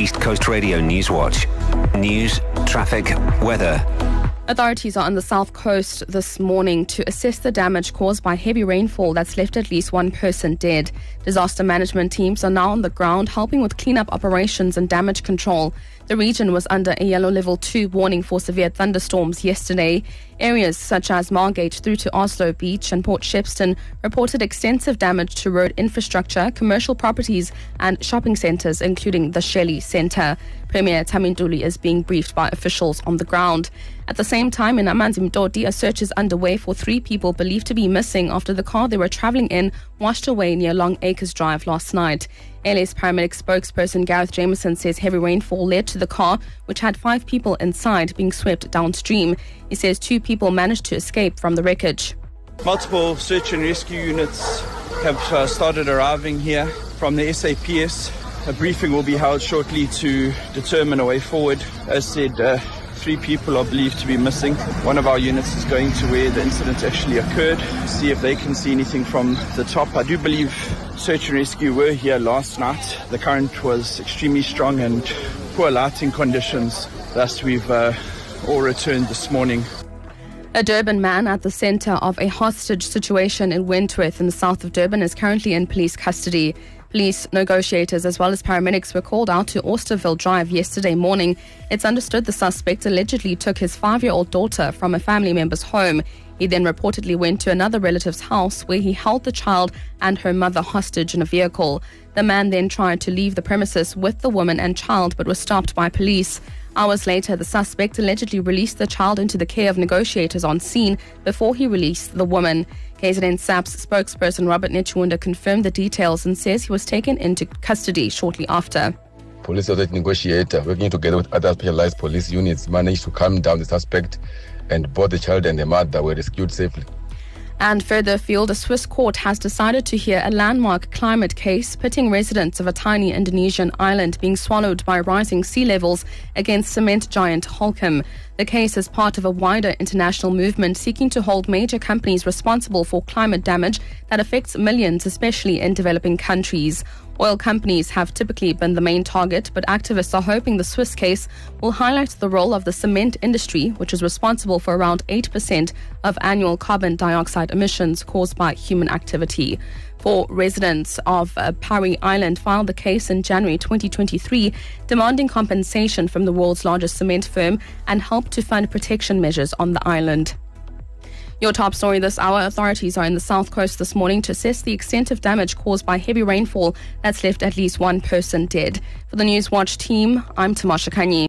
East Coast Radio News Watch. News, traffic, weather. Authorities are on the south coast this morning to assess the damage caused by heavy rainfall that's left at least one person dead. Disaster management teams are now on the ground helping with cleanup operations and damage control. The region was under a yellow level 2 warning for severe thunderstorms yesterday. Areas such as Margate through to Oslo Beach and Port Shepstone reported extensive damage to road infrastructure, commercial properties and shopping centres, including the Shelley Centre. Premier Taminduli is being briefed by officials on the ground. At the same time, in Amanzimtoti, a search is underway for 3 people believed to be missing after the car they were travelling in washed away near Long Acres Drive last night. LA's paramedic spokesperson Gareth Jameson says heavy rainfall led to the car, which had 5 people inside, being swept downstream. He says 2 people managed to escape from the wreckage. Multiple search and rescue units have started arriving here from the SAPS. A briefing will be held shortly to determine a way forward. As said, 3 people are believed to be missing. One of our units is going to where the incident actually occurred, see if they can see anything from the top. I do believe search and rescue were here last night. The current was extremely strong and poor lighting conditions. Thus, we've all returned this morning. A Durban man at the centre of a hostage situation in Wentworth in the south of Durban is currently in police custody. Police negotiators as well as paramedics were called out to Austerville Drive yesterday morning. It's understood the suspect allegedly took his 5-year-old daughter from a family member's home. He then reportedly went to another relative's house where he held the child and her mother hostage in a vehicle. The man then tried to leave the premises with the woman and child but was stopped by police. Hours later, the suspect allegedly released the child into the care of negotiators on scene before he released the woman. KZN SAP's spokesperson Robert Nechunda confirmed the details and says he was taken into custody shortly after. Police authority negotiator working together with other specialized police units managed to calm down the suspect, and both the child and the mother were rescued safely. And further afield, a Swiss court has decided to hear a landmark climate case pitting residents of a tiny Indonesian island being swallowed by rising sea levels against cement giant Holcim. The case is part of a wider international movement seeking to hold major companies responsible for climate damage that affects millions, especially in developing countries. Oil companies have typically been the main target, but activists are hoping the Swiss case will highlight the role of the cement industry, which is responsible for around 8% of annual carbon dioxide emissions caused by human activity. 4 residents of Pari Island filed the case in January 2023, demanding compensation from the world's largest cement firm and help to fund protection measures on the island. Your top story this hour: authorities are in the south coast this morning to assess the extent of damage caused by heavy rainfall that's left at least one person dead. For the News Watch team, I'm Tamasha Kanyi.